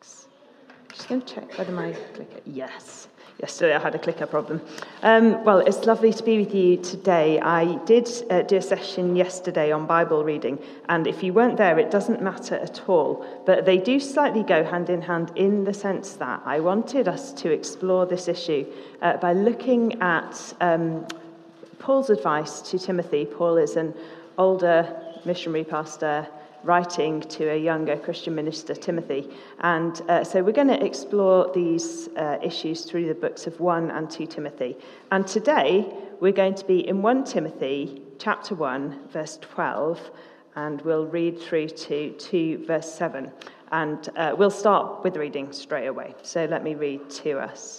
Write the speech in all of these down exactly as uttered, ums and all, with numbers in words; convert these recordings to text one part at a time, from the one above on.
Just going to check whether my clicker, yes. Yesterday I had a clicker problem. Um, well, it's lovely to be with you today. I did uh, do a session yesterday on Bible reading, and if you weren't there, it doesn't matter at all. But they do slightly go hand in hand in the sense that I wanted us to explore this issue uh, by looking at um, Paul's advice to Timothy. Paul is an older missionary pastor writing to a younger Christian minister, Timothy. And uh, so we're going to explore these uh, issues through the books of First and Second Timothy. And today we're going to be in First Timothy chapter one, verse twelve, and we'll read through to two, verse seven. And uh, we'll start with reading straight away. So let me read to us.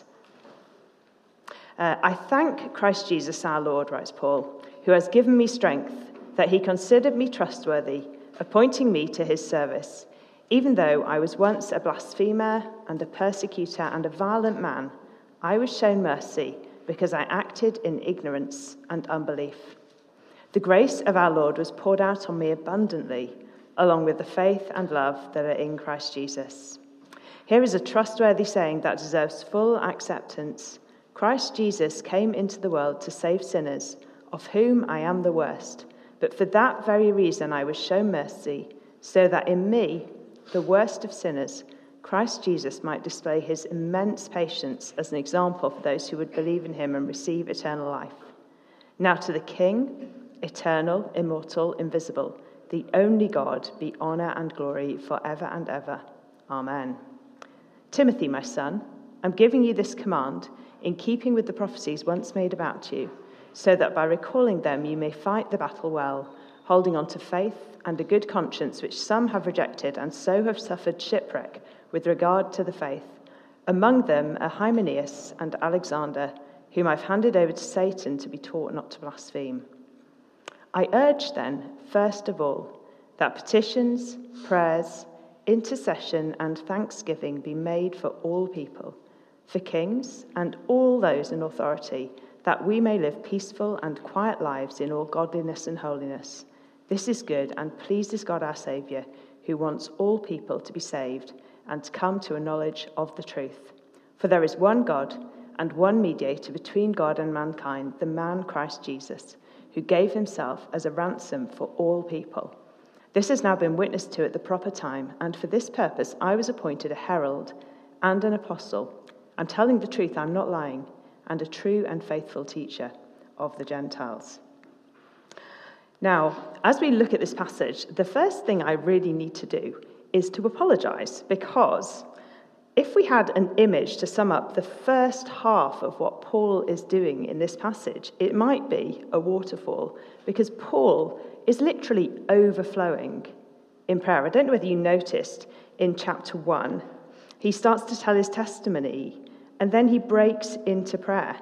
Uh, I thank Christ Jesus our Lord, writes Paul, who has given me strength, that he considered me trustworthy, appointing me to his service, even though I was once a blasphemer and a persecutor and a violent man. I was shown mercy because I acted in ignorance and unbelief. The grace of our Lord was poured out on me abundantly, along with the faith and love that are in Christ Jesus. Here is a trustworthy saying that deserves full acceptance. Christ Jesus came into the world to save sinners, of whom I am the worst. But for that very reason I was shown mercy, so that in me, the worst of sinners, Christ Jesus might display his immense patience as an example for those who would believe in him and receive eternal life. Now to the King, eternal, immortal, invisible, the only God, be honour and glory forever and ever. Amen. Timothy, my son, I'm giving you this command in keeping with the prophecies once made about you, so that by recalling them you may fight the battle well, holding on to faith and a good conscience, which some have rejected and so have suffered shipwreck with regard to the faith. Among them are Hymenaeus and Alexander, whom I've handed over to Satan to be taught not to blaspheme. I urge then, first of all, that petitions, prayers, intercession and thanksgiving be made for all people, for kings and all those in authority, that we may live peaceful and quiet lives in all godliness and holiness. This is good and pleases God our Saviour, who wants all people to be saved and to come to a knowledge of the truth. For there is one God and one mediator between God and mankind, the man Christ Jesus, who gave himself as a ransom for all people. This has now been witnessed to at the proper time, and for this purpose I was appointed a herald and an apostle. I'm telling the truth, I'm not lying, and a true and faithful teacher of the Gentiles. Now, as we look at this passage, the first thing I really need to do is to apologise, because if we had an image to sum up the first half of what Paul is doing in this passage, it might be a waterfall, because Paul is literally overflowing in prayer. I don't know whether you noticed in chapter one, he starts to tell his testimony, and then he breaks into prayer.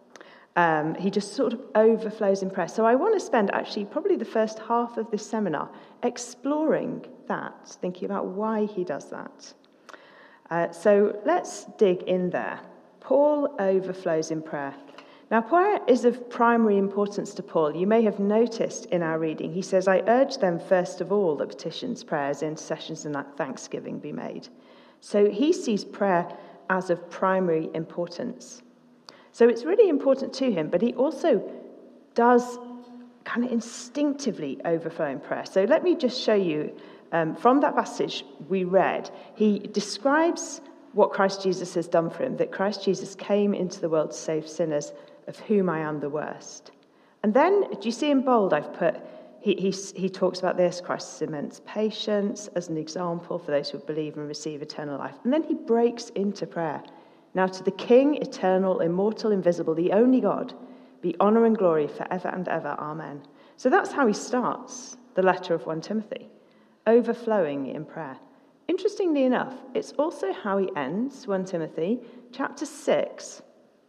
Um, he just sort of overflows in prayer. So I want to spend actually probably the first half of this seminar exploring that, thinking about why he does that. Uh, so let's dig in there. Paul overflows in prayer. Now, prayer is of primary importance to Paul. You may have noticed in our reading, he says, I urge them first of all that petitions, prayers, intercessions, and thanksgiving be made. So he sees prayer as of primary importance. So it's really important to him, but he also does kind of instinctively overflow in prayer. So let me just show you, um, from that passage we read, he describes what Christ Jesus has done for him, that Christ Jesus came into the world to save sinners, of whom I am the worst. And then, do you see in bold, I've put, he, he, he talks about this, Christ's immense patience as an example for those who believe and receive eternal life. And then he breaks into prayer. Now to the King, eternal, immortal, invisible, the only God, be honour and glory forever and ever. Amen. So that's how he starts the letter of First Timothy, overflowing in prayer. Interestingly enough, it's also how he ends First Timothy chapter six.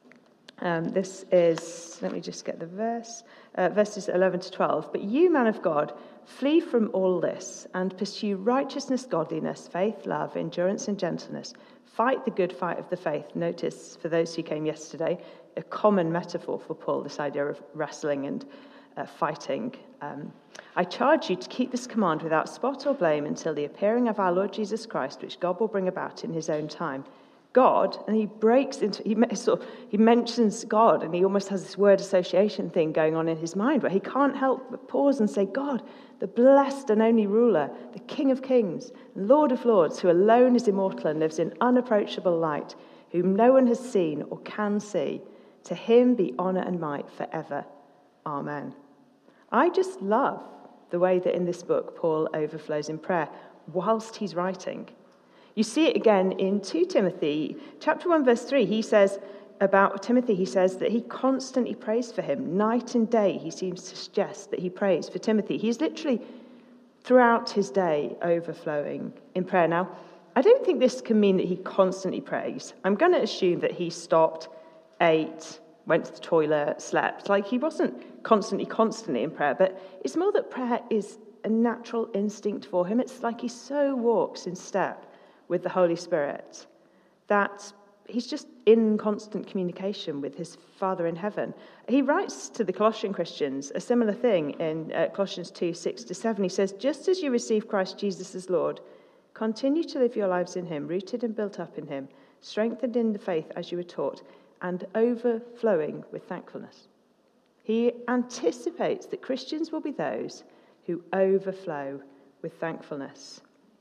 Um, this is, let me just get the verse, uh, verses eleven to twelve. But you, man of God, flee from all this and pursue righteousness, godliness, faith, love, endurance, and gentleness. Fight the good fight of the faith. Notice, for those who came yesterday, a common metaphor for Paul, this idea of wrestling and uh, fighting Um, I charge you to keep this command without spot or blame until the appearing of our Lord Jesus Christ, which God will bring about in his own time. God, and he breaks into, he, sort of, he mentions God, and he almost has this word association thing going on in his mind where he can't help but pause and say, God, the blessed and only ruler, the King of kings, Lord of lords, who alone is immortal and lives in unapproachable light, whom no one has seen or can see, to him be honour and might forever. Amen. I just love the way that in this book Paul overflows in prayer whilst he's writing. You see it again in Second Timothy, chapter one, verse three. He says about Timothy, he says that he constantly prays for him. Night and day, he seems to suggest that he prays for Timothy. He's literally, throughout his day, overflowing in prayer. Now, I don't think this can mean that he constantly prays. I'm going to assume that he stopped, ate, went to the toilet, slept. Like, he wasn't constantly, constantly in prayer. But it's more that prayer is a natural instinct for him. It's like he so walks in step with the Holy Spirit that he's just in constant communication with his Father in heaven. He writes to the Colossian Christians a similar thing in uh, Colossians two, six to seven. He says, just as you receive Christ Jesus as Lord, continue to live your lives in him, rooted and built up in him, strengthened in the faith as you were taught, and overflowing with thankfulness. He anticipates that Christians will be those who overflow with thankfulness.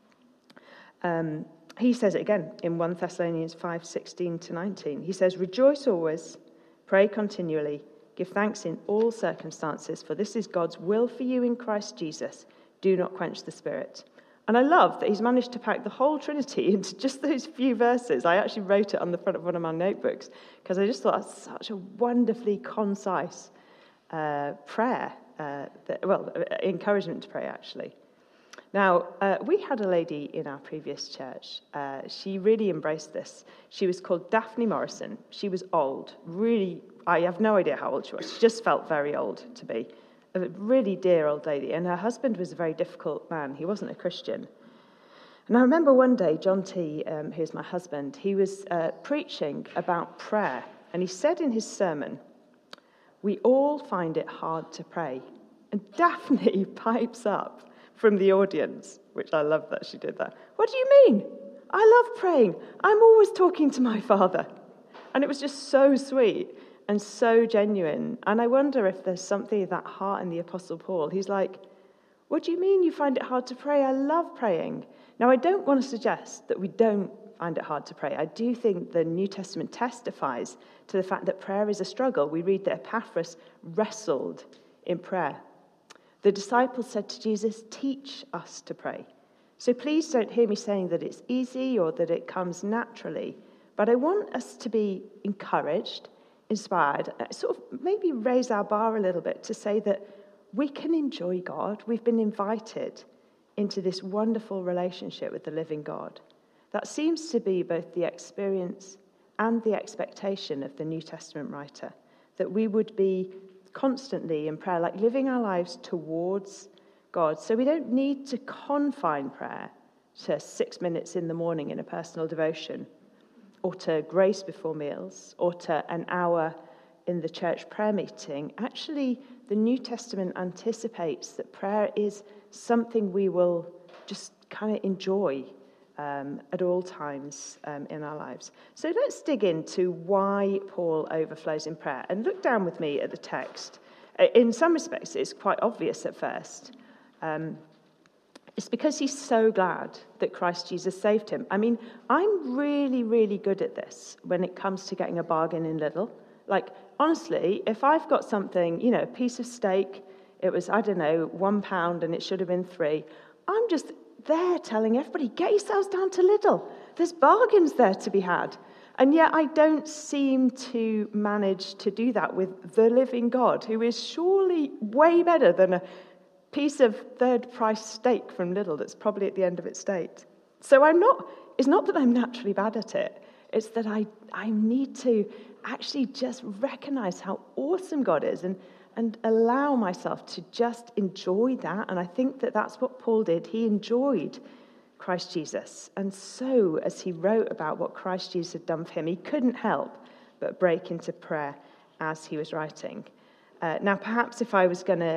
Um, he says it again in First Thessalonians five, sixteen to nineteen. He says, rejoice always, pray continually, give thanks in all circumstances, for this is God's will for you in Christ Jesus. Do not quench the Spirit. And I love that he's managed to pack the whole Trinity into just those few verses. I actually wrote it on the front of one of my notebooks because I just thought that's such a wonderfully concise uh, prayer, uh, that, well, encouragement to pray, actually. Now, uh, we had a lady in our previous church. Uh, she really embraced this. She was called Daphne Morrison. She was old, really, I have no idea how old she was. She just felt very old to be. A really dear old lady. And her husband was a very difficult man. He wasn't a Christian. And I remember one day, John T., um, who's my husband, he was uh, preaching about prayer. And he said in his sermon, we all find it hard to pray. And Daphne pipes up from the audience, which I love that she did that. What do you mean? I love praying. I'm always talking to my Father. And it was just so sweet and so genuine. And I wonder if there's something of that heart in the Apostle Paul. He's like, what do you mean you find it hard to pray? I love praying. Now, I don't want to suggest that we don't find it hard to pray. I do think the New Testament testifies to the fact that prayer is a struggle. We read that Epaphras wrestled in prayer. The disciples said to Jesus, teach us to pray. So please don't hear me saying that it's easy or that it comes naturally, but I want us to be encouraged, inspired, sort of maybe raise our bar a little bit to say that we can enjoy God. We've been invited into this wonderful relationship with the living God. That seems to be both the experience and the expectation of the New Testament writer, that we would be constantly in prayer, like living our lives towards God. So we don't need to confine prayer to six minutes in the morning in a personal devotion, or to grace before meals, or to an hour in the church prayer meeting. Actually, the New Testament anticipates that prayer is something we will just kind of enjoy um, at all times um, in our lives. So let's dig into why Paul overflows in prayer. And look down with me at the text. In some respects, it's quite obvious at first. Um, it's because he's so glad that Christ Jesus saved him. I mean, I'm really, really good at this when it comes to getting a bargain in Lidl. Like, honestly, if I've got something, you know, a piece of steak, it was, I don't know, one pound and it should have been three, I'm just there telling everybody, get yourselves down to Lidl. There's bargains there to be had. And yet I don't seem to manage to do that with the living God, who is surely way better than a piece of third-price steak from Lidl that's probably at the end of its date. So I'm not, it's not that I'm naturally bad at it. It's that I, I need to actually just recognize how awesome God is and, and allow myself to just enjoy that. And I think that that's what Paul did. He enjoyed Christ Jesus. And so, as he wrote about what Christ Jesus had done for him, he couldn't help but break into prayer as he was writing. Uh, now, perhaps if I was going to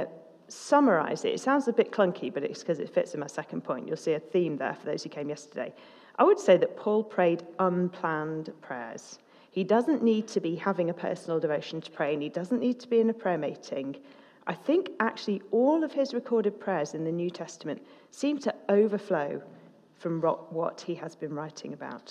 summarize it, it sounds a bit clunky, but it's because it fits in my second point. You'll see a theme there for those who came yesterday. I would say that Paul prayed unplanned prayers. He doesn't need to be having a personal devotion to pray, and he doesn't need to be in a prayer meeting. I think actually all of his recorded prayers in the New Testament seem to overflow from what he has been writing about.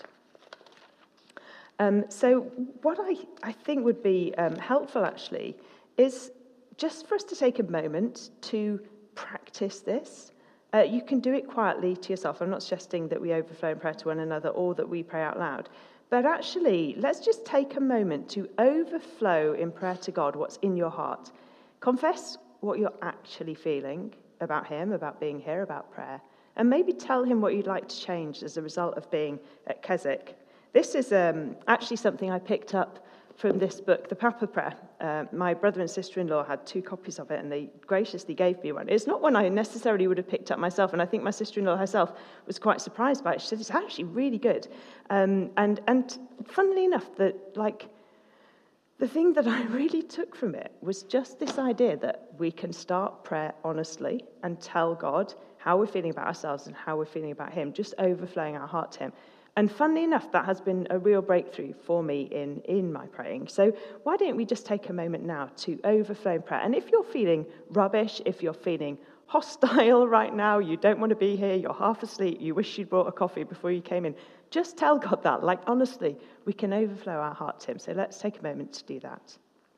Um, so what I, I think would be um, helpful actually is just for us to take a moment to practice this. Uh, you can do it quietly to yourself. I'm not suggesting that we overflow in prayer to one another or that we pray out loud. But actually, let's just take a moment to overflow in prayer to God what's in your heart. Confess what you're actually feeling about him, about being here, about prayer. And maybe tell him what you'd like to change as a result of being at Keswick. This is um, actually something I picked up from this book, The Papa Prayer. Uh, my brother and sister-in-law had two copies of it, and they graciously gave me one. It's not one I necessarily would have picked up myself, and I think my sister-in-law herself was quite surprised by it. She said, it's actually really good. Um, and, and funnily enough, that like the thing that I really took from it was just this idea that we can start prayer honestly and tell God how we're feeling about ourselves and how we're feeling about him, just overflowing our heart to him. And funnily enough, that has been a real breakthrough for me in, in my praying. So why don't we just take a moment now to overflow in prayer? And if you're feeling rubbish, if you're feeling hostile right now, you don't want to be here, you're half asleep, you wish you'd brought a coffee before you came in, just tell God that. Like, honestly, we can overflow our heart to him. So let's take a moment to do that.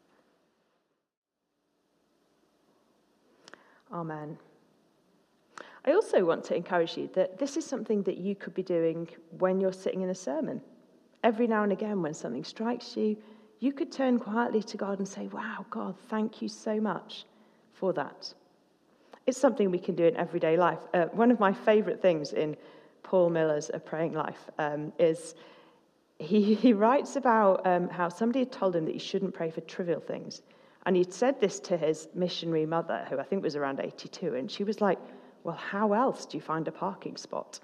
Amen. I also want to encourage you that this is something that you could be doing when you're sitting in a sermon. Every now and again, when something strikes you, you could turn quietly to God and say, wow, God, thank you so much for that. It's something we can do in everyday life. Uh, one of my favourite things in Paul Miller's A Praying Life um, is he, he writes about um, how somebody had told him that he shouldn't pray for trivial things. And he'd said this to his missionary mother, who I think was around eighty-two, and she was like, well, how else do you find a parking spot?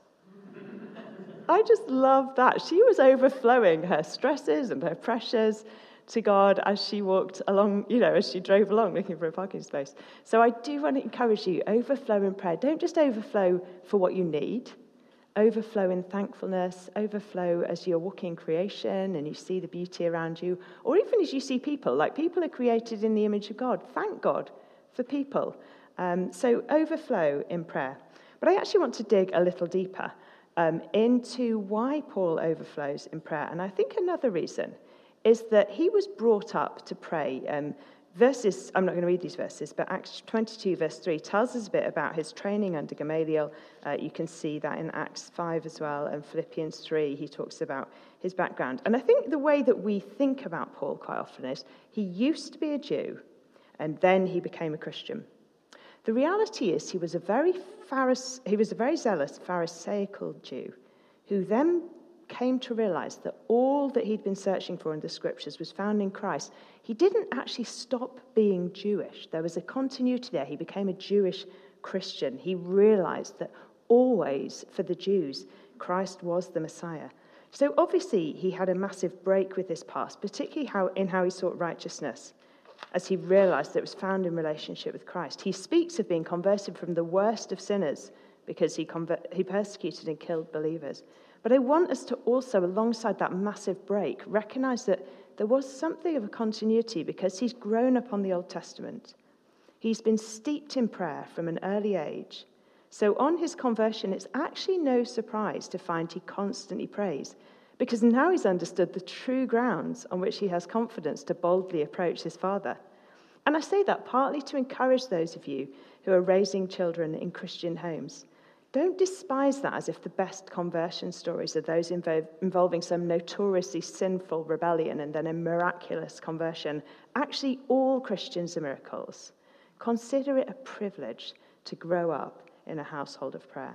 I just love that. She was overflowing her stresses and her pressures to God as she walked along, you know, as she drove along looking for a parking space. So I do want to encourage you, overflow in prayer. Don't just overflow for what you need. Overflow in thankfulness, overflow as you're walking in creation and you see the beauty around you, or even as you see people, like people are created in the image of God. Thank God for people. Um, so overflow in prayer. But I actually want to dig a little deeper um, into why Paul overflows in prayer. And I think another reason is that he was brought up to pray. Um, verses, I'm not going to read these verses, but Acts twenty-two verse three tells us a bit about his training under Gamaliel. Uh, you can see that in Acts five as well, and Philippians three, he talks about his background. And I think the way that we think about Paul quite often is he used to be a Jew, and then he became a Christian. The reality is he was a very Pharise- he was a very zealous Pharisaical Jew who then came to realize that all that he'd been searching for in the scriptures was found in Christ. He didn't actually stop being Jewish. There was a continuity there. He became a Jewish Christian. He realized that always for the Jews, Christ was the Messiah. So obviously he had a massive break with his past, particularly how in how he sought righteousness, as he realized that it was found in relationship with Christ. He speaks of being converted from the worst of sinners because he, conver- he persecuted and killed believers. But I want us to also, alongside that massive break, recognize that there was something of a continuity because he's grown up on the Old Testament. He's been steeped in prayer from an early age. So on his conversion, it's actually no surprise to find he constantly prays, because now he's understood the true grounds on which he has confidence to boldly approach his Father. And I say that partly to encourage those of you who are raising children in Christian homes. Don't despise that as if the best conversion stories are those invo- involving some notoriously sinful rebellion and then a miraculous conversion. Actually, all Christians are miracles. Consider it a privilege to grow up in a household of prayer.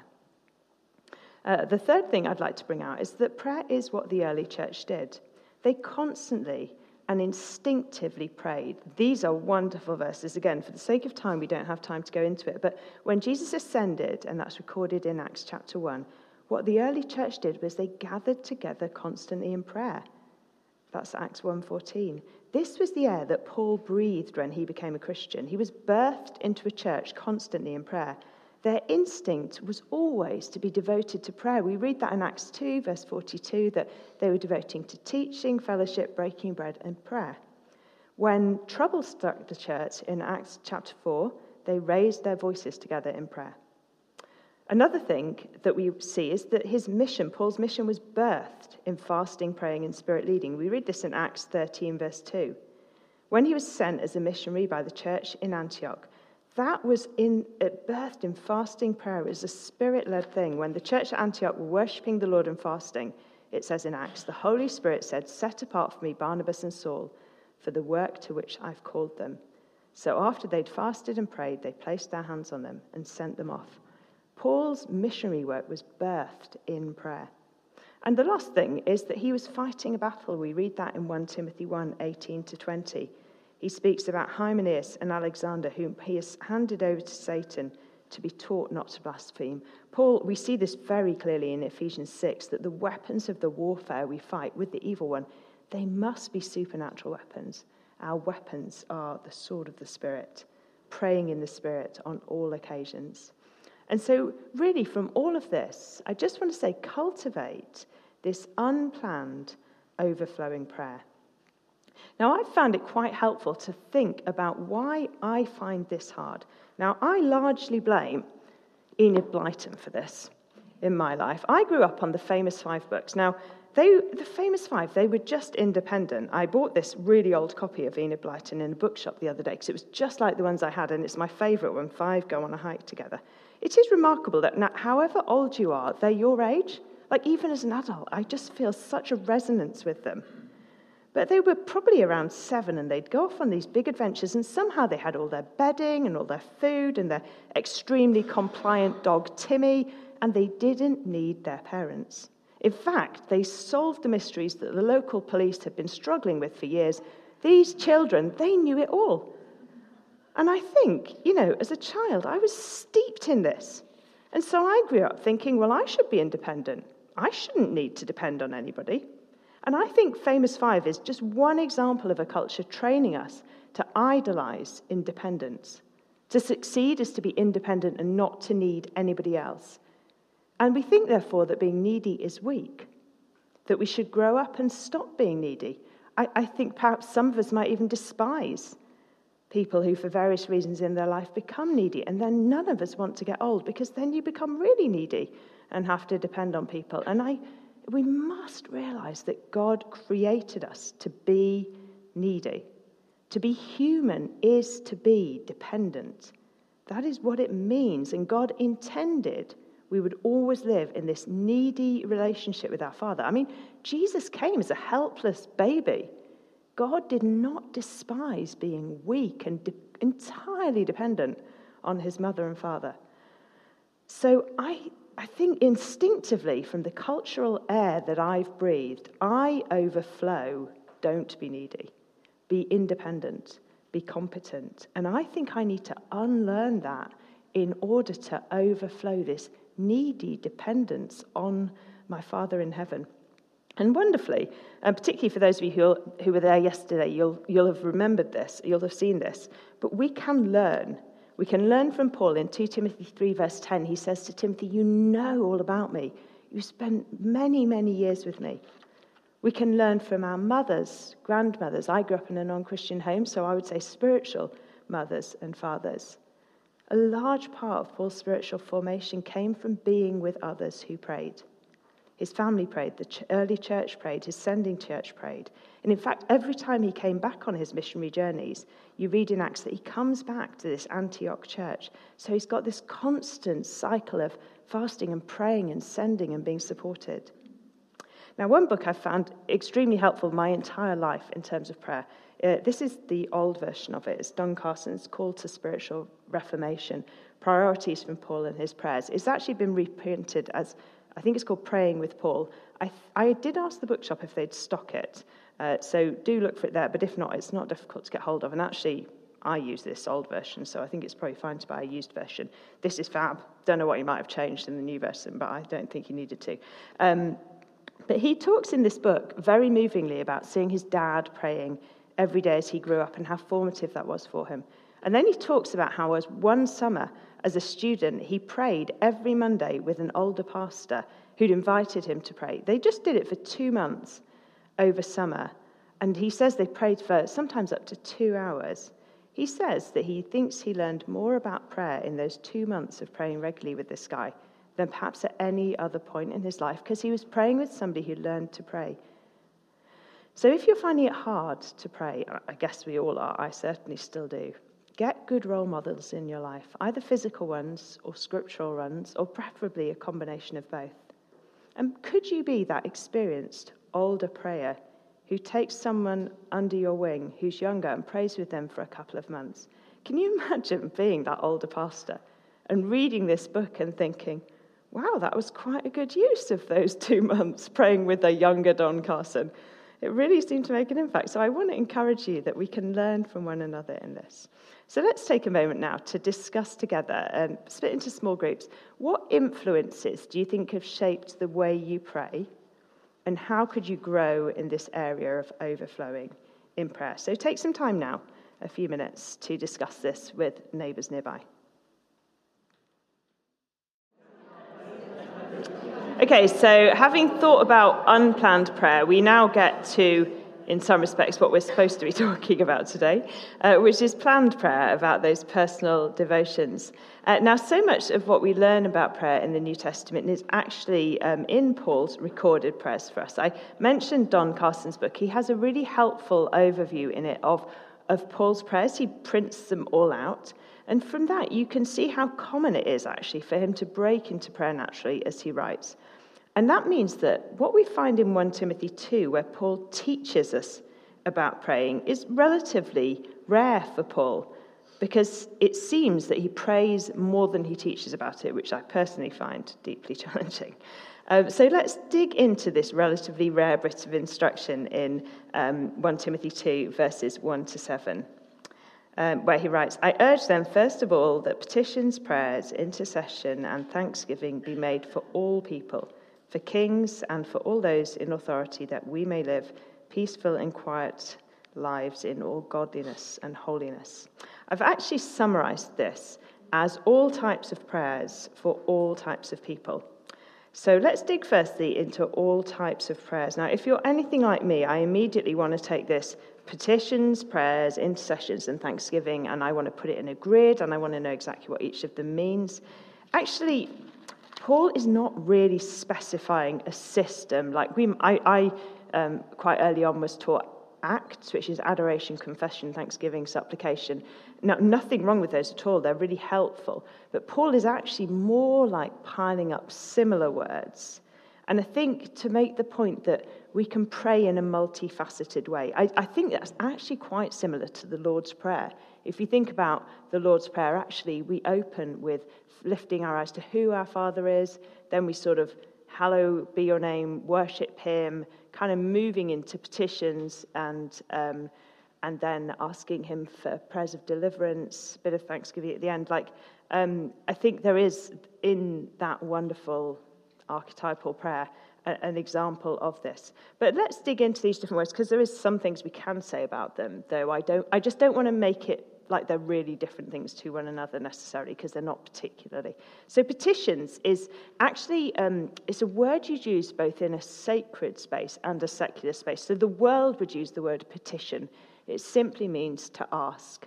Uh, the third thing I'd like to bring out is that prayer is what the early church did. They constantly and instinctively prayed. These are wonderful verses. Again, for the sake of time, we don't have time to go into it. But when Jesus ascended, and that's recorded in Acts chapter one, what the early church did was they gathered together constantly in prayer. That's Acts one fourteen. This was the air that Paul breathed when he became a Christian. He was birthed into a church constantly in prayer. Their instinct was always to be devoted to prayer. We read that in Acts two, verse forty-two, that they were devoting to teaching, fellowship, breaking bread, and prayer. When trouble struck the church in Acts chapter four, they raised their voices together in prayer. Another thing that we see is that his mission, Paul's mission, was birthed in fasting, praying, and spirit leading. We read this in Acts thirteen, verse two. When he was sent as a missionary by the church in Antioch, that was in it birthed in fasting, prayer. It was a spirit-led thing. When the church at Antioch were worshipping the Lord and fasting, it says in Acts, the Holy Spirit said, "Set apart for me Barnabas and Saul for the work to which I've called them." So after they'd fasted and prayed, they placed their hands on them and sent them off. Paul's missionary work was birthed in prayer. And the last thing is that he was fighting a battle. We read that in First Timothy one, eighteen to twenty. He speaks about Hymenaeus and Alexander, whom he has handed over to Satan to be taught not to blaspheme. Paul, we see this very clearly in Ephesians six, that the weapons of the warfare we fight with the evil one, they must be supernatural weapons. Our weapons are the sword of the Spirit, praying in the Spirit on all occasions. And so, really, from all of this, I just want to say, cultivate this unplanned, overflowing prayer. Now, I've found it quite helpful to think about why I find this hard. Now, I largely blame Enid Blyton for this in my life. I grew up on the Famous Five books. Now, they, the Famous Five, they were just independent. I bought this really old copy of Enid Blyton in a bookshop the other day because it was just like the ones I had, and it's my favourite when five go on a hike together. It is remarkable that now, however old you are, they're your age. Like, even as an adult, I just feel such a resonance with them. But they were probably around seven, and they'd go off on these big adventures, and somehow they had all their bedding and all their food and their extremely compliant dog, Timmy, and they didn't need their parents. In fact, they solved the mysteries that the local police had been struggling with for years. These children, they knew it all. And I think, you know, as a child, I was steeped in this. And so I grew up thinking, well, I should be independent. I shouldn't need to depend on anybody. And I think Famous Five is just one example of a culture training us to idolize independence. To succeed is to be independent and not to need anybody else. And we think, therefore, that being needy is weak, that we should grow up and stop being needy. I, I think perhaps some of us might even despise people who, for various reasons in their life, become needy. And then none of us want to get old, because then you become really needy and have to depend on people. And I... We must realize that God created us to be needy. To be human is to be dependent. That is what it means. And God intended we would always live in this needy relationship with our Father. I mean, Jesus came as a helpless baby. God did not despise being weak and de- entirely dependent on his mother and father. So I... I think instinctively, from the cultural air that I've breathed, I overflow, don't be needy, be independent, be competent. And I think I need to unlearn that in order to overflow this needy dependence on my Father in heaven. And wonderfully, and particularly for those of you who, who were there yesterday, you'll, you'll have remembered this, you'll have seen this, but we can learn. We can learn from Paul in Second Timothy three, verse ten. He says to Timothy, you know all about me. You spent many, many years with me. We can learn from our mothers, grandmothers. I grew up in a non-Christian home, so I would say spiritual mothers and fathers. A large part of Paul's spiritual formation came from being with others who prayed. His family prayed, the early church prayed, his sending church prayed. And in fact, every time he came back on his missionary journeys, you read in Acts that he comes back to this Antioch church. So he's got this constant cycle of fasting and praying and sending and being supported. Now, one book I've found extremely helpful my entire life in terms of prayer. Uh, this is the old version of it. It's Don Carson's Call to Spiritual Reformation, Priorities from Paul and His Prayers. It's actually been reprinted as, I think it's called Praying with Paul. I, I did ask the bookshop if they'd stock it, uh, so do look for it there, but if not, it's not difficult to get hold of. And actually, I use this old version, so I think it's probably fine to buy a used version. This is fab. Don't know what you might have changed in the new version, but I don't think you needed to. Um, but he talks in this book very movingly about seeing his dad praying every day as he grew up and how formative that was for him. And then he talks about how as one summer, as a student, he prayed every Monday with an older pastor who'd invited him to pray. They just did it for two months over summer. And he says they prayed for sometimes up to two hours. He says that he thinks he learned more about prayer in those two months of praying regularly with this guy than perhaps at any other point in his life, because he was praying with somebody who learned to pray. So if you're finding it hard to pray, I guess we all are, I certainly still do, get good role models in your life, either physical ones or scriptural ones, or preferably a combination of both. And could you be that experienced older prayer who takes someone under your wing who's younger and prays with them for a couple of months? Can you imagine being that older pastor and reading this book and thinking, wow, that was quite a good use of those two months praying with a younger Don Carson? It really seemed to make an impact. So I want to encourage you that we can learn from one another in this. So let's take a moment now to discuss together and split into small groups. What influences do you think have shaped the way you pray? And how could you grow in this area of overflowing in prayer? So take some time now, a few minutes, to discuss this with neighbours nearby. Okay, so having thought about unplanned prayer, we now get to, in some respects, what we're supposed to be talking about today, uh, which is planned prayer, about those personal devotions. Uh, now, so much of what we learn about prayer in the New Testament is actually um, in Paul's recorded prayers for us. I mentioned Don Carson's book. He has a really helpful overview in it of, of Paul's prayers. He prints them all out. And from that, you can see how common it is, actually, for him to break into prayer naturally as he writes. And that means that what we find in First Timothy two, where Paul teaches us about praying, is relatively rare for Paul, because it seems that he prays more than he teaches about it, which I personally find deeply challenging. Um, so let's dig into this relatively rare bit of instruction in um, First Timothy two, verses one to seven. Um, where he writes, I urge them, first of all, that petitions, prayers, intercession, and thanksgiving be made for all people, for kings and for all those in authority, that we may live peaceful and quiet lives in all godliness and holiness. I've actually summarized this as all types of prayers for all types of people. So let's dig firstly into all types of prayers. Now, if you're anything like me, I immediately want to take this petitions, prayers, intercessions, and thanksgiving, and I want to put it in a grid, and I want to know exactly what each of them means. Actually, Paul is not really specifying a system. Like we, I, I um, quite early on was taught ACTS, which is adoration, confession, thanksgiving, supplication. Now, nothing wrong with those at all. They're really helpful. But Paul is actually more like piling up similar words. And I think to make the point that we can pray in a multifaceted way, I, I think that's actually quite similar to the Lord's Prayer. If you think about the Lord's Prayer, actually, we open with lifting our eyes to who our Father is, then we sort of, hallowed be your name, worship him, kind of moving into petitions and um, and then asking him for prayers of deliverance, bit of thanksgiving at the end. Like, um, I think there is in that wonderful archetypal prayer a, an example of this. But let's dig into these different words, because there is some things we can say about them, though I don't. I just don't want to make it like they're really different things to one another necessarily, because they're not particularly. So petitions is actually, um, it's a word you use both in a sacred space and a secular space. So the world would use the word petition. It simply means to ask.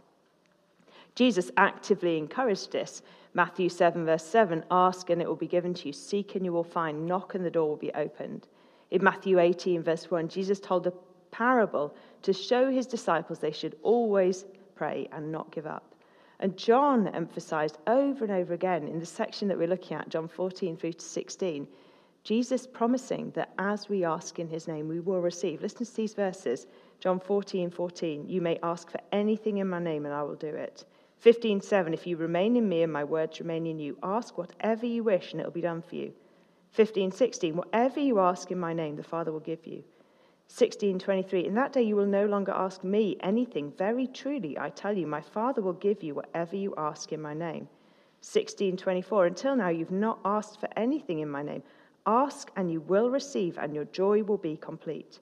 Jesus actively encouraged this. Matthew seven, verse seven, ask and it will be given to you. Seek and you will find. Knock and the door will be opened. In Matthew eighteen, verse one, Jesus told a parable to show his disciples they should always pray and not give up. And John emphasized over and over again in the section that we're looking at, John fourteen through to sixteen, Jesus promising that as we ask in his name, we will receive. Listen to these verses. John fourteen, fourteen, you may ask for anything in my name and I will do it. fifteen, seven, if you remain in me and my words remain in you, ask whatever you wish and it will be done for you. fifteen, sixteen, whatever you ask in my name, the Father will give you. sixteen, twenty-three, in that day you will no longer ask me anything. Very truly, I tell you, my Father will give you whatever you ask in my name. sixteen, twenty-four, until now you've not asked for anything in my name. Ask and you will receive and your joy will be complete.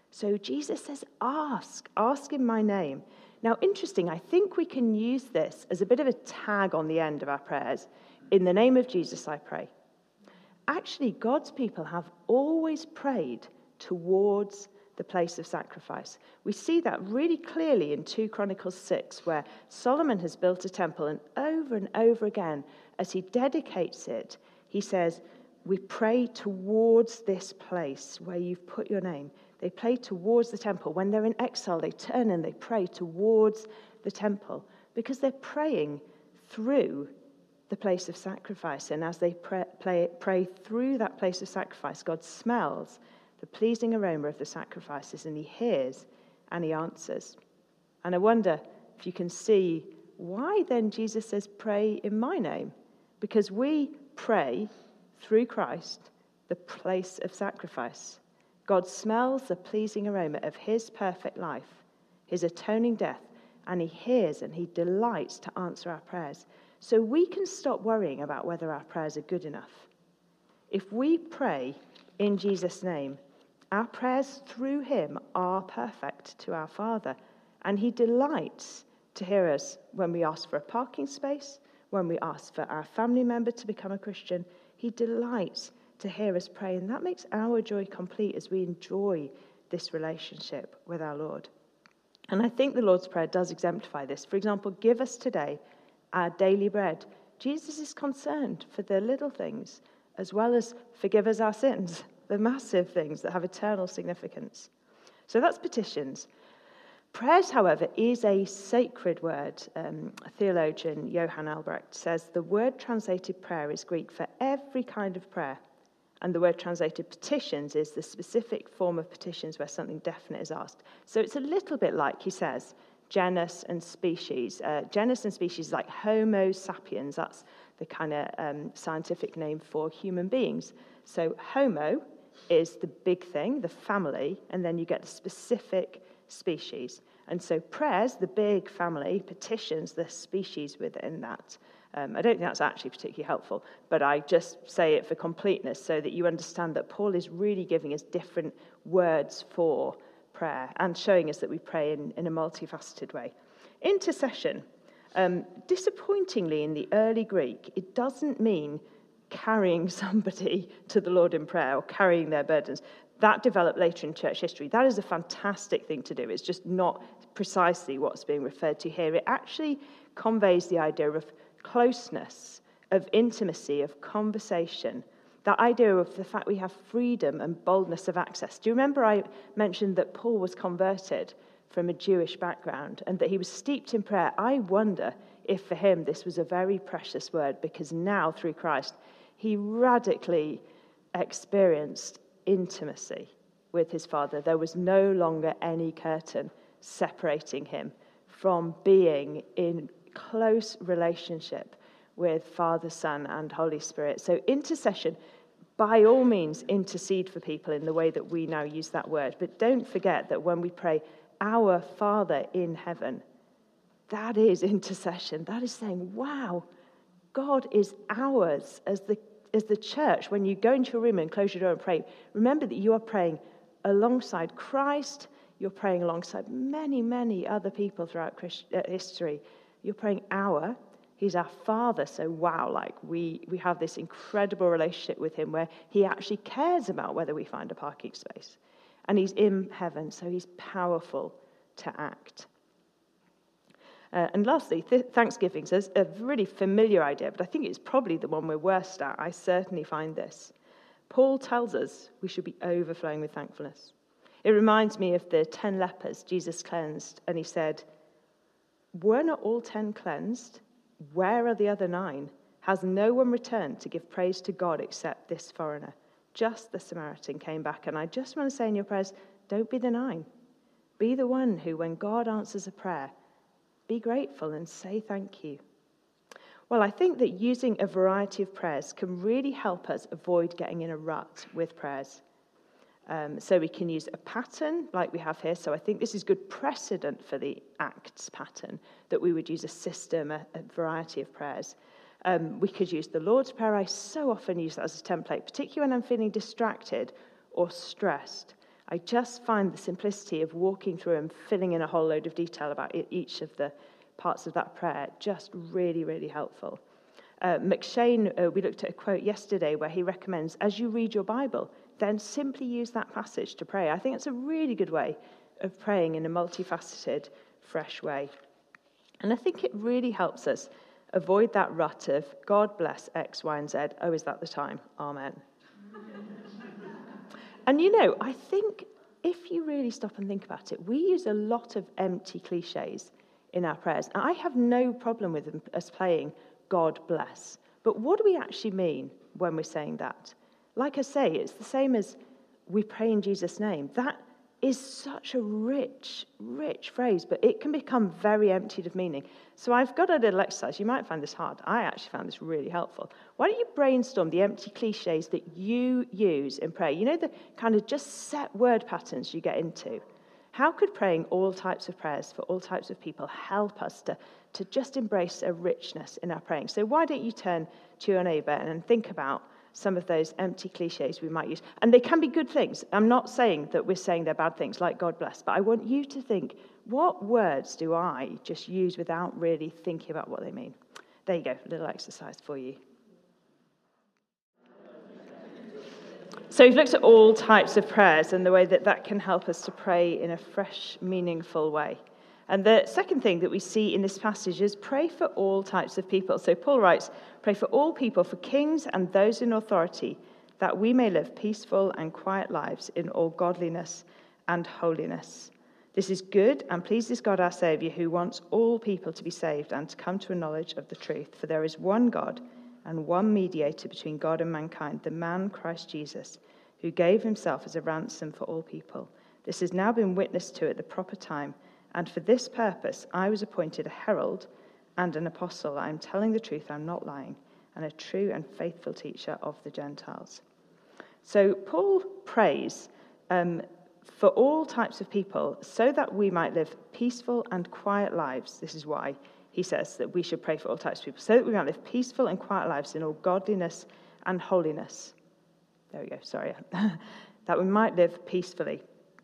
So Jesus says, ask, ask in my name. Now, interesting, I think we can use this as a bit of a tag on the end of our prayers. In the name of Jesus, I pray. Actually, God's people have always prayed towards the place of sacrifice. We see that really clearly in Second Chronicles six, where Solomon has built a temple, and over and over again, as he dedicates it, he says, we pray towards this place where you've put your name. They pray towards the temple. When they're in exile, they turn and they pray towards the temple because they're praying through the place of sacrifice. And as they pray, pray, pray through that place of sacrifice, God smells the pleasing aroma of the sacrifices, and he hears and he answers. And I wonder if you can see why then Jesus says, pray in my name. Because we pray through Christ, the place of sacrifice. God smells the pleasing aroma of his perfect life, his atoning death, and he hears and he delights to answer our prayers. So we can stop worrying about whether our prayers are good enough. If we pray in Jesus' name, our prayers through him are perfect to our Father, and he delights to hear us when we ask for a parking space, when we ask for our family member to become a Christian. He delights to hear us pray, and that makes our joy complete as we enjoy this relationship with our Lord. And I think the Lord's Prayer does exemplify this. For example, give us today our daily bread. Jesus is concerned for the little things as well as forgive us our sins, the massive things that have eternal significance. So that's petitions. Prayers, however, is a sacred word. Um, theologian Johann Albrecht says the word translated prayer is Greek for every kind of prayer. And the word translated petitions is the specific form of petitions where something definite is asked. So it's a little bit like, he says, genus and species. Uh, genus and species is like Homo sapiens. That's the kind of um, scientific name for human beings. So Homo is the big thing, the family, and then you get the specific species. And so prayers, the big family, petitions, the species within that. Um, I don't think that's actually particularly helpful, but I just say it for completeness so that you understand that Paul is really giving us different words for prayer and showing us that we pray in, in a multifaceted way. Intercession. Um, disappointingly, in the early Greek, it doesn't mean carrying somebody to the Lord in prayer or carrying their burdens. That developed later in church history. That is a fantastic thing to do. It's just not precisely what's being referred to here. It actually conveys the idea of closeness, of intimacy, of conversation, that idea of the fact we have freedom and boldness of access. Do you remember I mentioned that Paul was converted from a Jewish background and that he was steeped in prayer? I wonder if for him this was a very precious word, because now through Christ he radically experienced intimacy with his Father. There was no longer any curtain separating him from being in close relationship with Father, Son, and Holy Spirit. So intercession, by all means, intercede for people in the way that we now use that word. But don't forget that when we pray, our Father in heaven, that is intercession. That is saying, wow, God is ours as the as the church. When you go into your room and close your door and pray, remember that you are praying alongside Christ. You're praying alongside many, many other people throughout Christ, uh, history. You're praying our. He's our Father. So wow, like we, we have this incredible relationship with him where he actually cares about whether we find a parking space. And he's in heaven, so he's powerful to act. Uh, and lastly, th- Thanksgiving. So it's a really familiar idea, but I think it's probably the one we're worst at. I certainly find this. Paul tells us we should be overflowing with thankfulness. It reminds me of the ten lepers Jesus cleansed, and he said, were not all ten cleansed? Where are the other nine? Has no one returned to give praise to God except this foreigner? Just the Samaritan came back. And I just want to say in your prayers, don't be the nine. Be the one who, when God answers a prayer, be grateful and say thank you. Well, I think that using a variety of prayers can really help us avoid getting in a rut with prayers. Um, so we can use a pattern like we have here. So I think this is good precedent for the Acts pattern, that we would use a system, a, a variety of prayers. Um, we could use the Lord's Prayer. I so often use that as a template, particularly when I'm feeling distracted or stressed. I just find the simplicity of walking through and filling in a whole load of detail about e- each of the parts of that prayer just really, really helpful. Uh, McShane, uh, we looked at a quote yesterday where he recommends, as you read your Bible, then simply use that passage to pray. I think it's a really good way of praying in a multifaceted, fresh way. And I think it really helps us avoid that rut of God bless X, Y, and Z. Oh, is that the time? Amen. And you know, I think if you really stop and think about it, we use a lot of empty cliches in our prayers. And I have no problem with them, us playing God bless. But what do we actually mean when we're saying that? Like I say, it's the same as we pray in Jesus' name. That is such a rich, rich phrase, but it can become very emptied of meaning. So I've got a little exercise. You might find this hard. I actually found this really helpful. Why don't you brainstorm the empty cliches that you use in prayer? You know, the kind of just set word patterns you get into. How could praying all types of prayers for all types of people help us to, to just embrace a richness in our praying? So why don't you turn to your neighbour and think about some of those empty cliches we might use. And they can be good things. I'm not saying that we're saying they're bad things, like God bless, but I want you to think, what words do I just use without really thinking about what they mean? There you go, a little exercise for you. So we've looked at all types of prayers and the way that that can help us to pray in a fresh, meaningful way. And the second thing that we see in this passage is pray for all types of people. So Paul writes, pray for all people, for kings and those in authority, that we may live peaceful and quiet lives in all godliness and holiness. This is good and pleases God our Saviour, who wants all people to be saved and to come to a knowledge of the truth. For there is one God and one mediator between God and mankind, the man Christ Jesus, who gave himself as a ransom for all people. This has now been witnessed to at the proper time, and for this purpose I was appointed a herald and an apostle. I am telling the truth, I'm not lying, and a true and faithful teacher of the Gentiles. So Paul prays um, for all types of people so that we might live peaceful and quiet lives. This is why he says that we should pray for all types of people, so that we might live peaceful and quiet lives in all godliness and holiness. There we go, sorry. That we might live peacefully.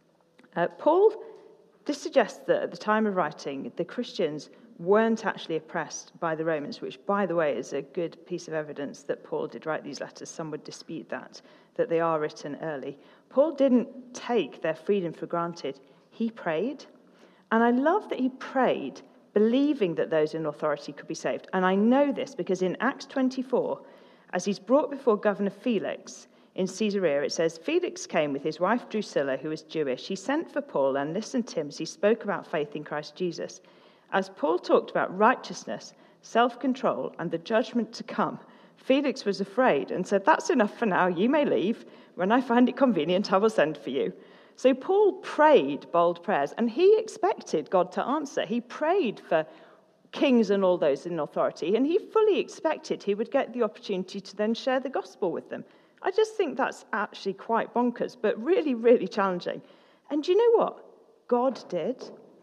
Uh, Paul, this suggests that at the time of writing, the Christians weren't actually oppressed by the Romans, which, by the way, is a good piece of evidence that Paul did write these letters. Some would dispute that, that they are written early. Paul didn't take their freedom for granted. He prayed. And I love that he prayed, believing that those in authority could be saved. And I know this because in Acts twenty-four, as he's brought before Governor Felix in Caesarea, it says, Felix came with his wife Drusilla, who was Jewish. He sent for Paul and listened to him as he spoke about faith in Christ Jesus. As Paul talked about righteousness, self-control, and the judgment to come, Felix was afraid and said, that's enough for now, you may leave. When I find it convenient, I will send for you. So Paul prayed bold prayers, and he expected God to answer. He prayed for kings and all those in authority, and he fully expected he would get the opportunity to then share the gospel with them. I just think that's actually quite bonkers, but really, really challenging. And do you know what God did?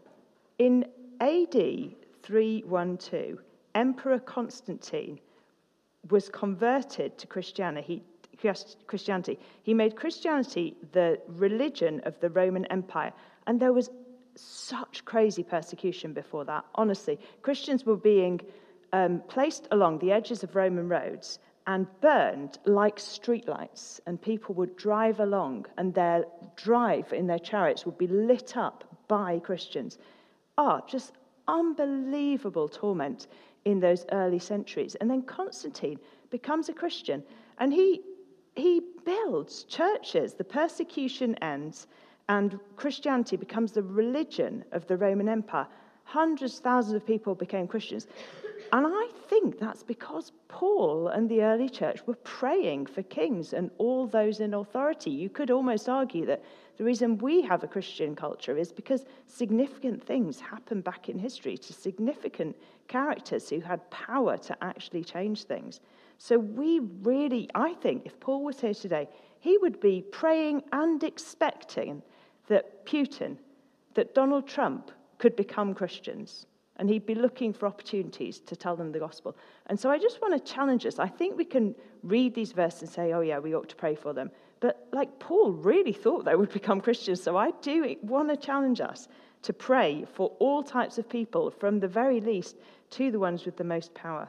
In A D three twelve, Emperor Constantine was converted to Christianity. Christianity. He made Christianity the religion of the Roman Empire, and there was such crazy persecution before that. Honestly, Christians were being um, placed along the edges of Roman roads and burned like streetlights, and people would drive along, and their drive in their chariots would be lit up by Christians. Ah, oh, just unbelievable torment in those early centuries. And then Constantine becomes a Christian, and he he builds churches. The persecution ends, and Christianity becomes the religion of the Roman Empire. Hundreds, thousands of people became Christians. And I think that's because Paul and the early church were praying for kings and all those in authority. You could almost argue that the reason we have a Christian culture is because significant things happened back in history to significant characters who had power to actually change things. So we really, I think, if Paul was here today, he would be praying and expecting that Putin, that Donald Trump could become Christians. And he'd be looking for opportunities to tell them the gospel. And so I just want to challenge us. I think we can read these verses and say, oh yeah, we ought to pray for them. But like Paul really thought they would become Christians. So I do want to challenge us to pray for all types of people, from the very least to the ones with the most power.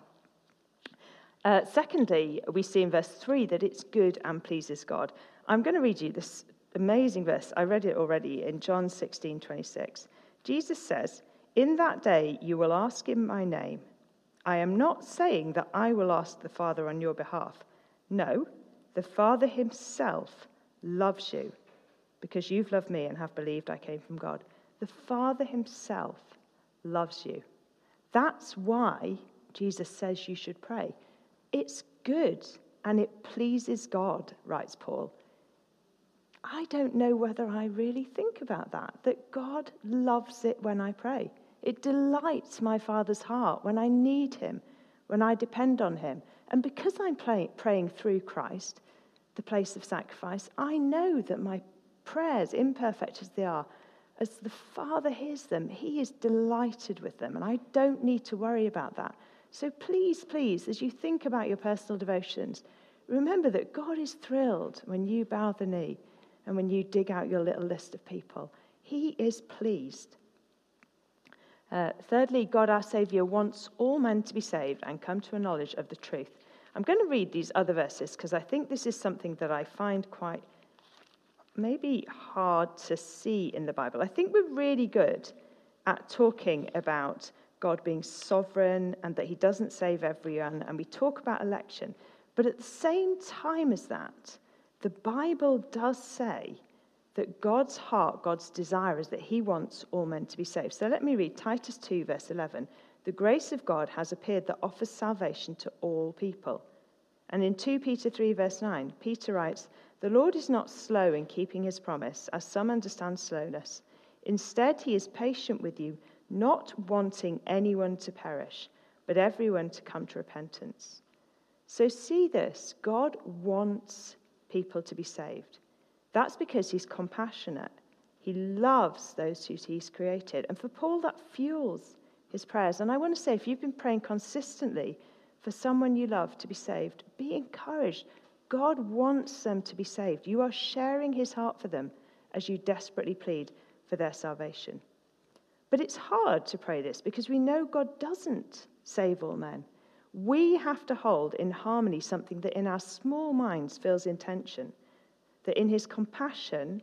Uh, secondly, we see in verse three that it's good and pleases God. I'm going to read you this amazing verse. I read it already in John sixteen twenty-six. Jesus says, "In that day you will ask in my name. I am not saying that I will ask the Father on your behalf. No, the Father himself loves you because you've loved me and have believed I came from God." The Father himself loves you. That's why Jesus says you should pray. It's good and it pleases God, writes Paul. I don't know whether I really think about that, that God loves it when I pray. It delights my Father's heart when I need him, when I depend on him. And because I'm play, praying through Christ, the place of sacrifice, I know that my prayers, imperfect as they are, as the Father hears them, he is delighted with them, and I don't need to worry about that. So please, please, as you think about your personal devotions, remember that God is thrilled when you bow the knee and when you dig out your little list of people. He is pleased. Uh, thirdly, God our Saviour wants all men to be saved and come to a knowledge of the truth. I'm going to read these other verses because I think this is something that I find quite maybe hard to see in the Bible. I think we're really good at talking about God being sovereign and that he doesn't save everyone, and we talk about election. But at the same time as that, the Bible does say that God's heart, God's desire is that he wants all men to be saved. So let me read Titus two, verse eleven. "The grace of God has appeared that offers salvation to all people." And in Second Peter three, verse nine, Peter writes, "The Lord is not slow in keeping his promise, as some understand slowness. Instead, he is patient with you, not wanting anyone to perish, but everyone to come to repentance." So see this, God wants people to be saved. That's because he's compassionate. He loves those who he's created. And for Paul, that fuels his prayers. And I want to say, if you've been praying consistently for someone you love to be saved, be encouraged. God wants them to be saved. You are sharing his heart for them as you desperately plead for their salvation. But it's hard to pray this because we know God doesn't save all men. We have to hold in harmony something that in our small minds feels in tension, that in his compassion,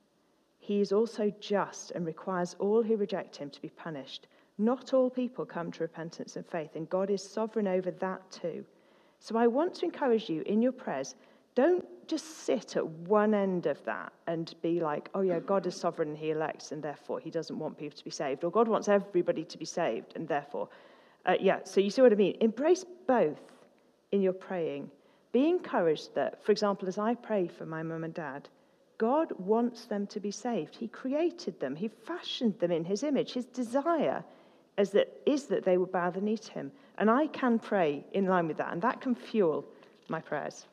he is also just and requires all who reject him to be punished. Not all people come to repentance and faith, and God is sovereign over that too. So I want to encourage you in your prayers, don't just sit at one end of that and be like, oh yeah, God is sovereign and he elects and therefore he doesn't want people to be saved. Or God wants everybody to be saved and therefore, uh, yeah, so you see what I mean? Embrace both in your praying. Be encouraged that, for example, as I pray for my mum and dad, God wants them to be saved. He created them. He fashioned them in his image. His desire is that, is that they will bow the knee to him. And I can pray in line with that, and that can fuel my prayers.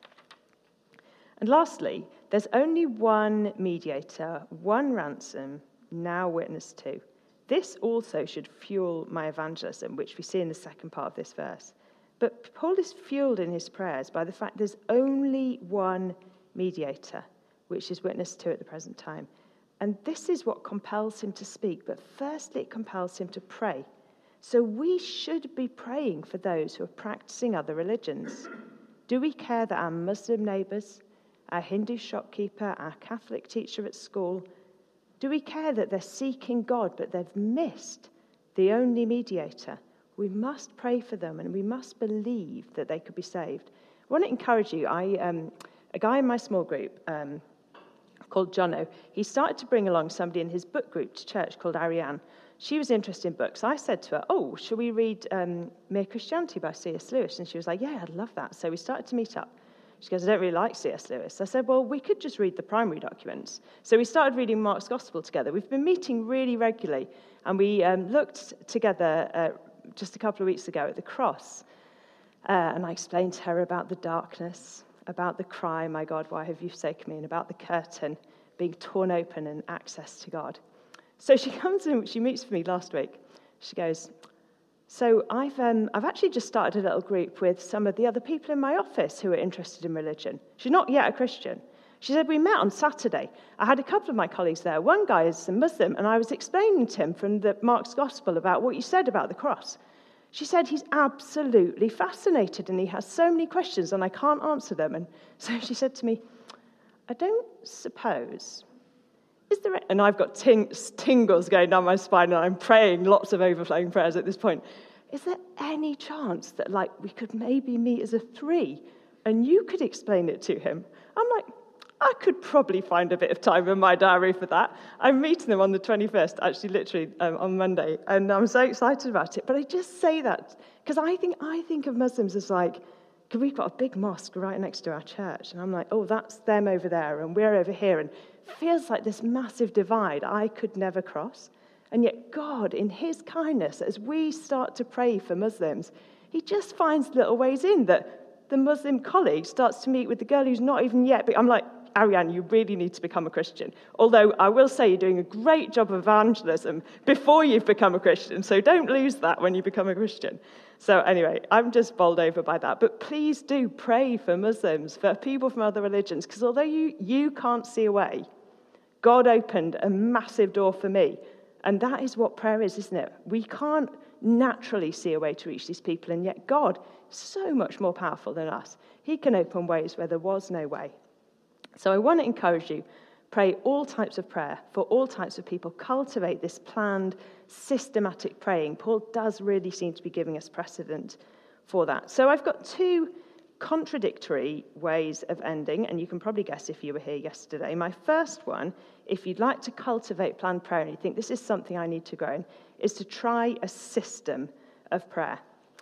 And lastly, there's only one mediator, one ransom, now witnessed to. This also should fuel my evangelism, which we see in the second part of this verse. But Paul is fueled in his prayers by the fact there's only one mediator, which is witnessed to at the present time. And this is what compels him to speak. But firstly, it compels him to pray. So we should be praying for those who are practicing other religions. Do we care that our Muslim neighbours, our Hindu shopkeeper, our Catholic teacher at school, do we care that they're seeking God, but they've missed the only mediator? We must pray for them, and we must believe that they could be saved. I want to encourage you. I, um, a guy in my small group um, called Jono, he started to bring along somebody in his book group to church called Ariane. She was interested in books. I said to her, oh, shall we read um, Mere Christianity by C S Lewis? And she was like, yeah, I'd love that. So we started to meet up. She goes, I don't really like C S Lewis. I said, well, we could just read the primary documents. So we started reading Mark's Gospel together. We've been meeting really regularly, and we um, looked together uh, just a couple of weeks ago at the cross. Uh, and I explained to her about the darkness, about the cry, my God, why have you forsaken me, and about the curtain being torn open and access to God. So she comes and she meets with me last week. She goes, so I've um, I've actually just started a little group with some of the other people in my office who are interested in religion. She's not yet a Christian. She said, we met on Saturday. I had a couple of my colleagues there. One guy is a Muslim, and I was explaining to him from the Mark's Gospel about what you said about the cross. She said he's absolutely fascinated, and he has so many questions, and I can't answer them. And so she said to me, I don't suppose, is there, a-? And I've got ting- tingles going down my spine, and I'm praying lots of overflowing prayers at this point. Is there any chance that, like, we could maybe meet as a three, and you could explain it to him? I'm like, I could probably find a bit of time in my diary for that. I'm meeting them on the twenty-first, actually, literally um, on Monday, and I'm so excited about it. But I just say that because I think I think of Muslims as like, because we've got a big mosque right next to our church, and I'm like, oh, that's them over there, and we're over here, and it feels like this massive divide I could never cross. And yet God, in his kindness, as we start to pray for Muslims, he just finds little ways in that the Muslim colleague starts to meet with the girl who's not even yet, but I'm like, Ariane, you really need to become a Christian. Although I will say you're doing a great job of evangelism before you've become a Christian, so don't lose that when you become a Christian. So anyway, I'm just bowled over by that. But please do pray for Muslims, for people from other religions, because although you, you can't see a way, God opened a massive door for me. And that is what prayer is, isn't it? We can't naturally see a way to reach these people, and yet God is so much more powerful than us. He can open ways where there was no way. So I want to encourage you, pray all types of prayer for all types of people. Cultivate this planned, systematic praying. Paul does really seem to be giving us precedent for that. So I've got two contradictory ways of ending, and you can probably guess if you were here yesterday. My first one, if you'd like to cultivate planned prayer and you think this is something I need to grow in, is to try a system of prayer.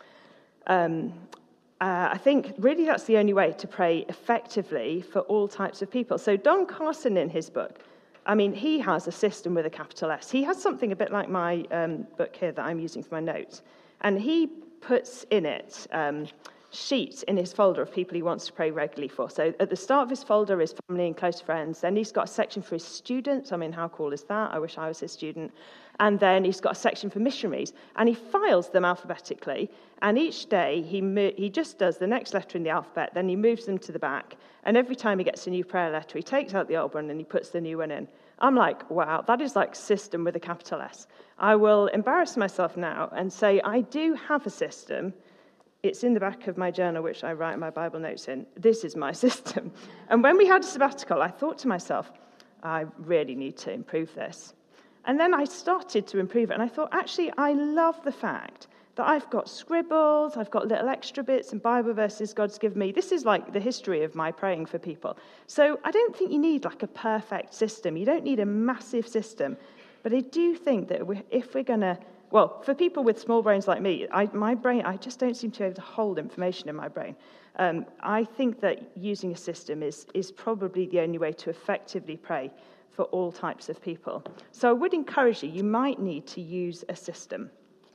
Um, Uh, I think really that's the only way to pray effectively for all types of people. So Don Carson in his book, I mean, he has a system with a capital S. He has something a bit like my um, book here that I'm using for my notes. And he puts in it um, sheets in his folder of people he wants to pray regularly for. So at the start of his folder is family and close friends. Then he's got a section for his students. I mean, how cool is that? I wish I was his student. And then he's got a section for missionaries. And he files them alphabetically. And each day he mo- he just does the next letter in the alphabet. Then he moves them to the back. And every time he gets a new prayer letter, he takes out the old one and he puts the new one in. I'm like, wow, that is like system with a capital S. I will embarrass myself now and say I do have a system. It's in the back of my journal, which I write my Bible notes in. This is my system. And when we had a sabbatical, I thought to myself, I really need to improve this. And then I started to improve it. And I thought, actually, I love the fact that I've got scribbles, I've got little extra bits and Bible verses God's given me. This is like the history of my praying for people. So I don't think you need like a perfect system. You don't need a massive system. But I do think that we, if we're going to, well, for people with small brains like me, I, my brain, I just don't seem to be able to hold information in my brain. Um, I think that using a system is, is probably the only way to effectively pray for all types of people. So I would encourage you, you might need to use a system.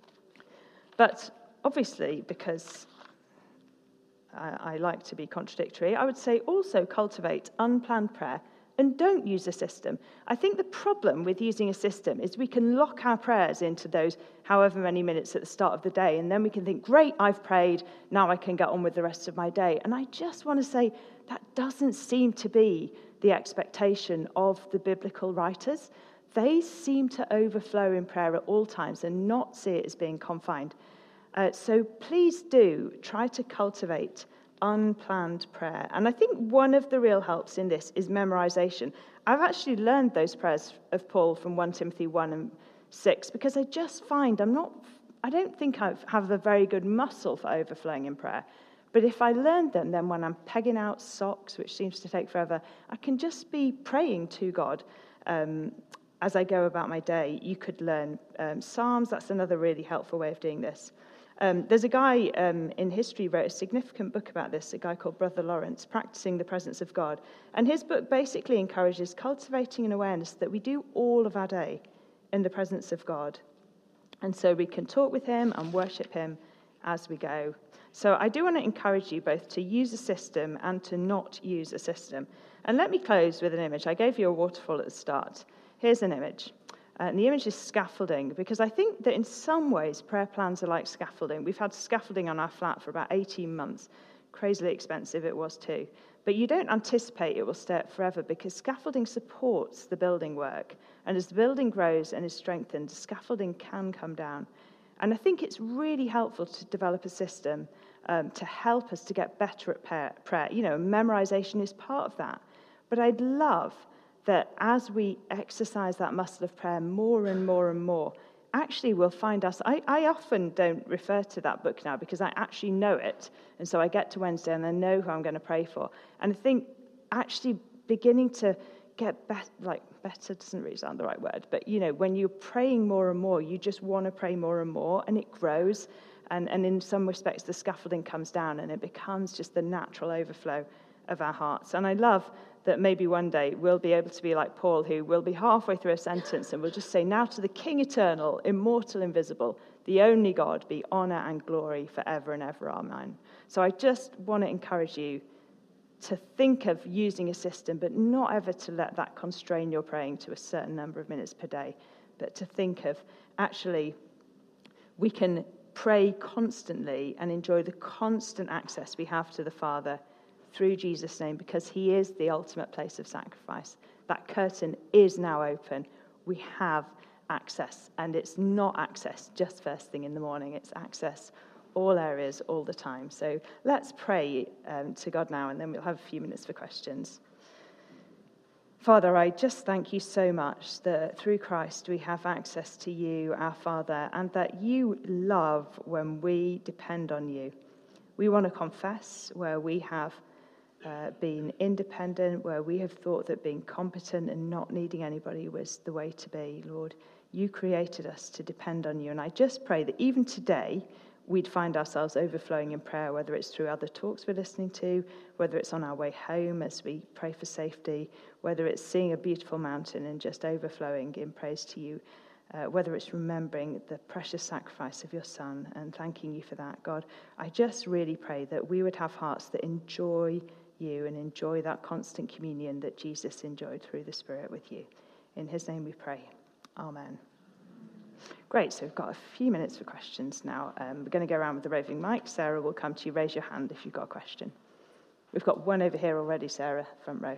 But obviously, because I, I like to be contradictory, I would say also cultivate unplanned prayer and don't use a system. I think the problem with using a system is we can lock our prayers into those however many minutes at the start of the day, and then we can think, great, I've prayed, now I can get on with the rest of my day. And I just want to say that doesn't seem to be the expectation of the biblical writers. They seem to overflow in prayer at all times and not see it as being confined. Uh, so please do try to cultivate unplanned prayer. And I think one of the real helps in this is memorization. I've actually learned those prayers of Paul from First Timothy one and six because I just find I'm not, I don't think I have a very good muscle for overflowing in prayer. But if I learned them, then when I'm pegging out socks, which seems to take forever, I can just be praying to God um, as I go about my day. You could learn um, Psalms. That's another really helpful way of doing this. Um, there's a guy um, in history wrote a significant book about this, a guy called Brother Lawrence, Practicing the Presence of God. And his book basically encourages cultivating an awareness that we do all of our day in the presence of God. And so we can talk with him and worship him as we go. So I do want to encourage you both to use a system and to not use a system. And let me close with an image. I gave you a waterfall at the start. Here's an image. Uh, and the image is scaffolding, because I think that in some ways prayer plans are like scaffolding. We've had scaffolding on our flat for about eighteen months. Crazily expensive it was too. But you don't anticipate it will stay up forever because scaffolding supports the building work. And as the building grows and is strengthened, scaffolding can come down. And I think it's really helpful to develop a system um, to help us to get better at prayer. prayer. You know, memorization is part of that. But I'd love that as we exercise that muscle of prayer more and more and more, actually we'll find us, I, I often don't refer to that book now because I actually know it. And so I get to Wednesday and I know who I'm going to pray for. And I think actually beginning to get better, like better doesn't really sound the right word, but you know, when you're praying more and more, you just want to pray more and more and it grows. And, and in some respects, the scaffolding comes down and it becomes just the natural overflow of our hearts. And I love that maybe one day we'll be able to be like Paul, who will be halfway through a sentence and we'll just say, now to the King eternal, immortal, invisible, the only God, be honor and glory forever and ever. Amen. So I just want to encourage you to think of using a system, but not ever to let that constrain your praying to a certain number of minutes per day, but to think of actually we can pray constantly and enjoy the constant access we have to the Father through Jesus' name, because he is the ultimate place of sacrifice. That curtain is now open. We have access, and it's not access just first thing in the morning. It's access all areas, all the time. So let's pray um, to God now, and then we'll have a few minutes for questions. Father, I just thank you so much that through Christ we have access to you, our Father, and that you love when we depend on you. We want to confess where we have Uh, being independent, where we have thought that being competent and not needing anybody was the way to be. Lord, you created us to depend on you. And I just pray that even today, we'd find ourselves overflowing in prayer, whether it's through other talks we're listening to, whether it's on our way home as we pray for safety, whether it's seeing a beautiful mountain and just overflowing in praise to you, uh, whether it's remembering the precious sacrifice of your Son and thanking you for that. God, I just really pray that we would have hearts that enjoy you and enjoy that constant communion that Jesus enjoyed through the Spirit with you. In his name we pray. Amen. Great, so we've got a few minutes for questions now. Um, we're going to go around with the roving mic. Sarah will come to you. Raise your hand if you've got a question. We've got one over here already, Sarah, front row.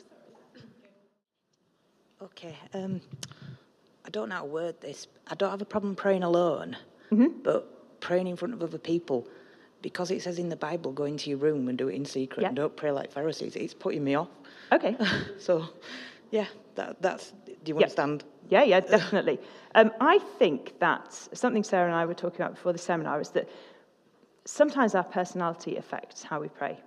Okay, um, I don't know how to word this. I don't have a problem praying alone, Mm-hmm. but praying in front of other people, because it says in the Bible, go into your room and do it in secret, Yeah. and don't pray like Pharisees. It's putting me off. Okay. So, yeah, that, that's, do you Yeah. understand? Yeah, yeah, definitely. Um, I think that something Sarah and I were talking about before the seminar is that sometimes our personality affects how we pray.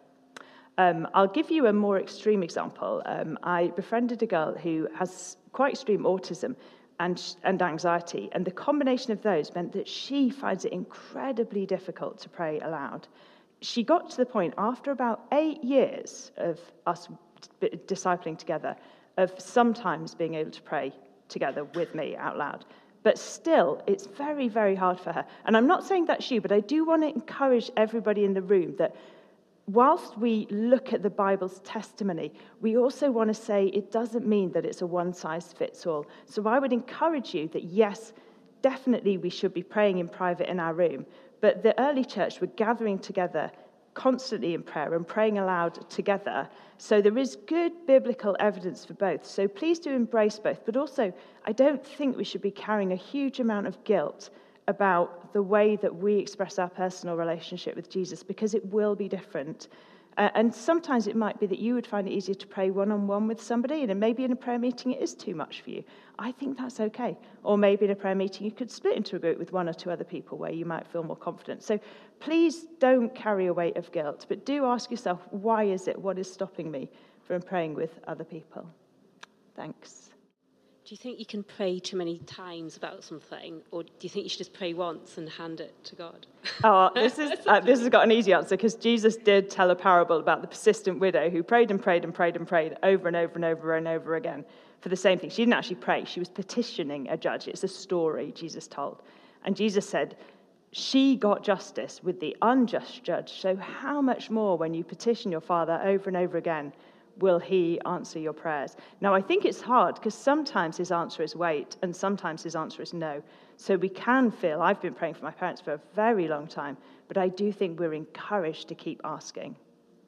Um, I'll give you a more extreme example. Um, I befriended a girl who has quite extreme autism and, and anxiety, and the combination of those meant that she finds it incredibly difficult to pray aloud. She got to the point, after about eight years of us d- discipling together, of sometimes being able to pray together with me out loud. But still, it's very, very hard for her. And I'm not saying that's you, but I do want to encourage everybody in the room that whilst we look at the Bible's testimony, we also want to say it doesn't mean that it's a one-size-fits-all. So I would encourage you that, yes, definitely we should be praying in private in our room, but the early church were gathering together constantly in prayer and praying aloud together. So there is good biblical evidence for both. So please do embrace both. But also, I don't think we should be carrying a huge amount of guilt about the way that we express our personal relationship with Jesus, because it will be different. Uh, and sometimes it might be that you would find it easier to pray one-on-one with somebody, and maybe in a prayer meeting it is too much for you. I think that's okay. Or maybe in a prayer meeting you could split into a group with one or two other people where you might feel more confident. So please don't carry a weight of guilt, but do ask yourself, why is it? What is stopping me from praying with other people? Thanks. Do you think you can pray too many times about something, or do you think you should just pray once and hand it to God? Oh, this is uh, this has got an easy answer, because Jesus did tell a parable about the persistent widow who prayed and prayed and prayed and prayed over and over and over and over again for the same thing. She didn't actually pray. She was petitioning a judge. It's a story Jesus told. And Jesus said, she got justice with the unjust judge. So how much more when you petition your Father over and over again will he answer your prayers? Now, I think it's hard because sometimes his answer is wait and sometimes his answer is no. So we can feel, I've been praying for my parents for a very long time, but I do think we're encouraged to keep asking.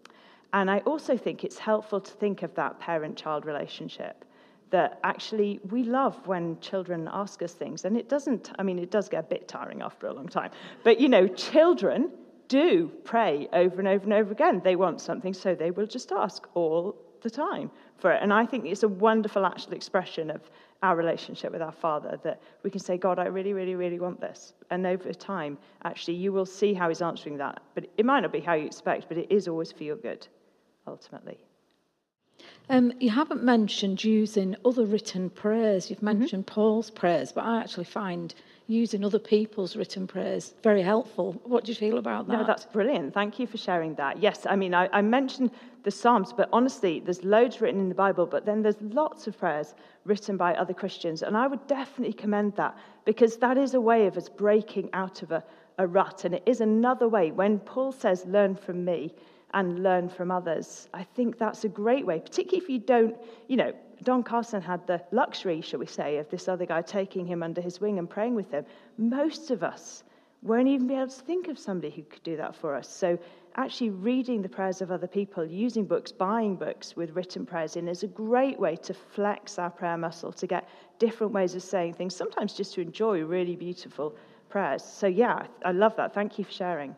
And I also think it's helpful to think of that parent-child relationship, that actually we love when children ask us things. And it doesn't, I mean, it does get a bit tiring after a long time. But, you know, children do pray over and over and over again. They want something, so they will just ask all the time for it. And I think it's a wonderful actual expression of our relationship with our Father, that we can say, God, I really, really, really want this. And over time, actually, you will see how he's answering that. But it might not be how you expect, but it is always for your good, ultimately. Um, you haven't mentioned using other written prayers. You've mentioned mm-hmm. Paul's prayers, but I actually find using other people's written prayers very helpful. What do you feel about that? No, that's brilliant. Thank you for sharing that. Yes, I mean, I, I mentioned the Psalms, but honestly, there's loads written in the Bible, but then there's lots of prayers written by other Christians, and I would definitely commend that, because that is a way of us breaking out of a, a rut, and it is another way. When Paul says, learn from me and learn from others, I think that's a great way, particularly if you don't, you know, Don Carson had the luxury, shall we say, of this other guy taking him under his wing and praying with him. Most of us won't even be able to think of somebody who could do that for us. So actually reading the prayers of other people, using books, buying books with written prayers in, is a great way to flex our prayer muscle, to get different ways of saying things, sometimes just to enjoy really beautiful prayers. So yeah, I love that. Thank you for sharing.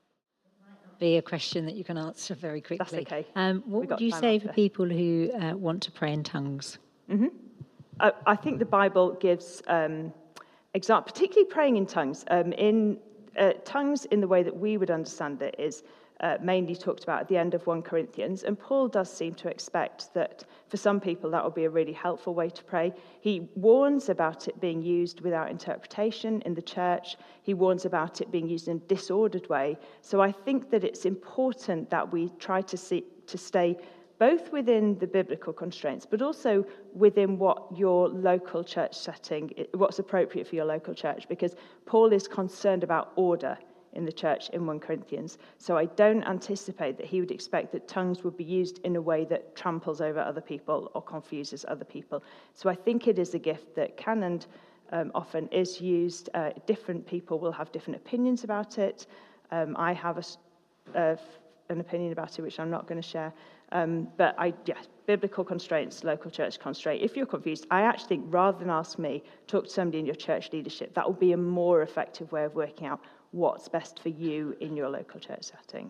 Be a question that you can answer very quickly. That's okay. Um, what would you say after. for people who uh, want to pray in tongues? Mm-hmm. I, I think the Bible gives um, example, particularly praying in tongues. Um, in uh, tongues, in the way that we would understand it, is uh, mainly talked about at the end of First Corinthians, and Paul does seem to expect that for some people that will be a really helpful way to pray. He warns about it being used without interpretation in the church. He warns about it being used in a disordered way. So I think that it's important that we try to see, to stay both within the biblical constraints, but also within what your local church setting, what's appropriate for your local church, because Paul is concerned about order in the church in First Corinthians. So I don't anticipate that he would expect that tongues would be used in a way that tramples over other people or confuses other people. So I think it is a gift that can and um, often is used. Uh, different people will have different opinions about it. Um, I have a, uh, an opinion about it, which I'm not going to share. Um, but I, yeah, biblical constraints, local church constraint. If you're confused, I actually think rather than ask me, talk to somebody in your church leadership. That will be a more effective way of working out what's best for you in your local church setting.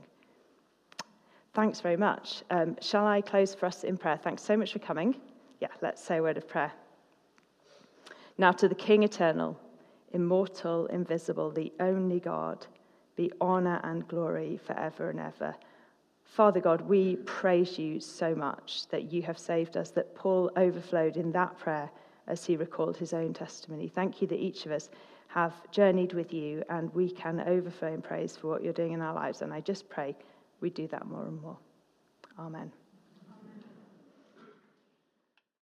Thanks very much. Um, shall I close for us in prayer? Thanks so much for coming. Yeah, let's say a word of prayer. Now to the King eternal, immortal, invisible, the only God, be honour and glory forever and ever. Father God, we praise you so much that you have saved us, that Paul overflowed in that prayer as he recalled his own testimony. Thank you that each of us have journeyed with you and we can overflow in praise for what you're doing in our lives. And I just pray we do that more and more. Amen.